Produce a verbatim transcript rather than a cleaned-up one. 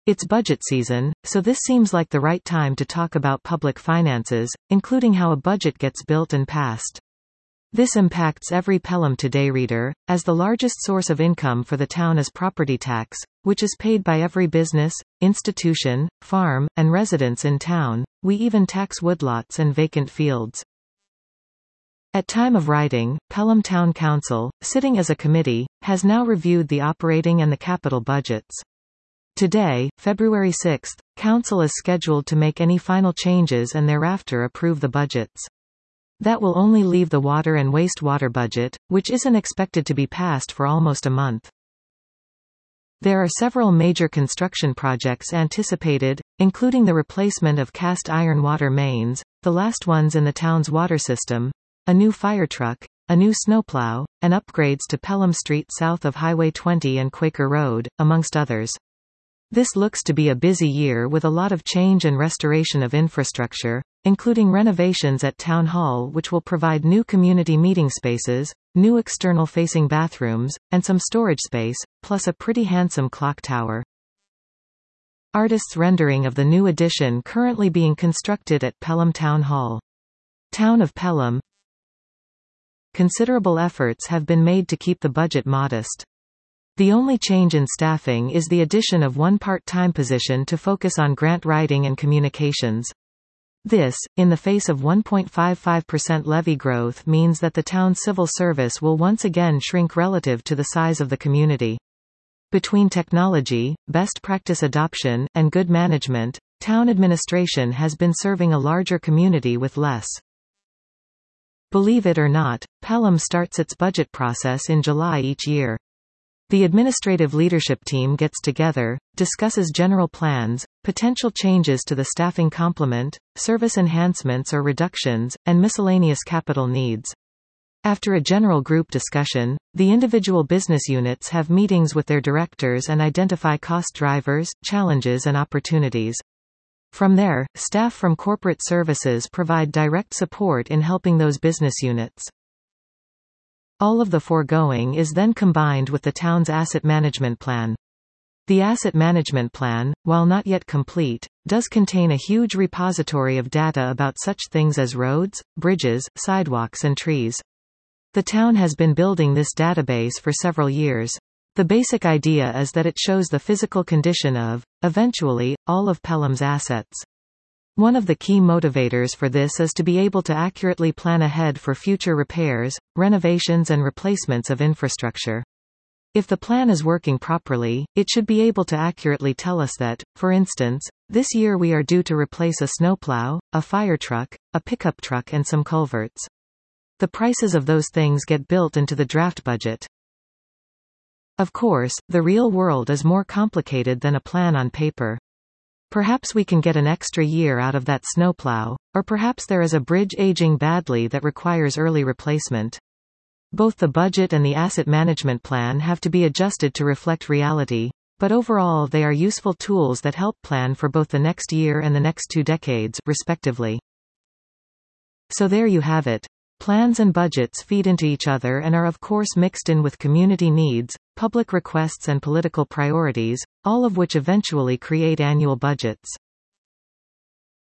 It's budget season, so this seems like the right time to talk about public finances, including how a budget gets built and passed. This impacts every Pelham Today reader, as the largest source of income for the town is property tax, which is paid by every business, institution, farm, and residence in town. We even tax woodlots and vacant fields. At time of writing, Pelham Town Council, sitting as a committee, has now reviewed the operating and the capital budgets. Today, February sixth, Council is scheduled to make any final changes and thereafter approve the budgets. That will only leave the water and wastewater budget, which isn't expected to be passed for almost a month. There are several major construction projects anticipated, including the replacement of cast iron water mains, the last ones in the town's water system, a new fire truck, a new snowplow, and upgrades to Pelham Street south of Highway twenty and Quaker Road, amongst others. This looks to be a busy year with a lot of change and restoration of infrastructure, including renovations at Town Hall which will provide new community meeting spaces, new external-facing bathrooms, and some storage space, plus a pretty handsome clock tower. Artists' rendering of the new addition currently being constructed at Pelham Town Hall. Town of Pelham. Considerable efforts have been made to keep the budget modest. The only change in staffing is the addition of one part-time position to focus on grant writing and communications. This, in the face of one point five five percent levy growth, means that the town's civil service will once again shrink relative to the size of the community. Between technology, best practice adoption, and good management, town administration has been serving a larger community with less. Believe it or not, Pelham starts its budget process in July each year. The administrative leadership team gets together, discusses general plans, potential changes to the staffing complement, service enhancements or reductions, and miscellaneous capital needs. After a general group discussion, the individual business units have meetings with their directors and identify cost drivers, challenges and opportunities. From there, staff from corporate services provide direct support in helping those business units. All of the foregoing is then combined with the town's asset management plan. The asset management plan, while not yet complete, does contain a huge repository of data about such things as roads, bridges, sidewalks and trees. The town has been building this database for several years. The basic idea is that it shows the physical condition of, eventually, all of Pelham's assets. One of the key motivators for this is to be able to accurately plan ahead for future repairs, renovations and replacements of infrastructure. If the plan is working properly, it should be able to accurately tell us that, for instance, this year we are due to replace a snowplow, a fire truck, a pickup truck and some culverts. The prices of those things get built into the draft budget. Of course, the real world is more complicated than a plan on paper. Perhaps we can get an extra year out of that snowplow, or perhaps there is a bridge aging badly that requires early replacement. Both the budget and the asset management plan have to be adjusted to reflect reality, but overall they are useful tools that help plan for both the next year and the next two decades, respectively. So there you have it. Plans and budgets feed into each other and are of course mixed in with community needs, public requests and political priorities, all of which eventually create annual budgets.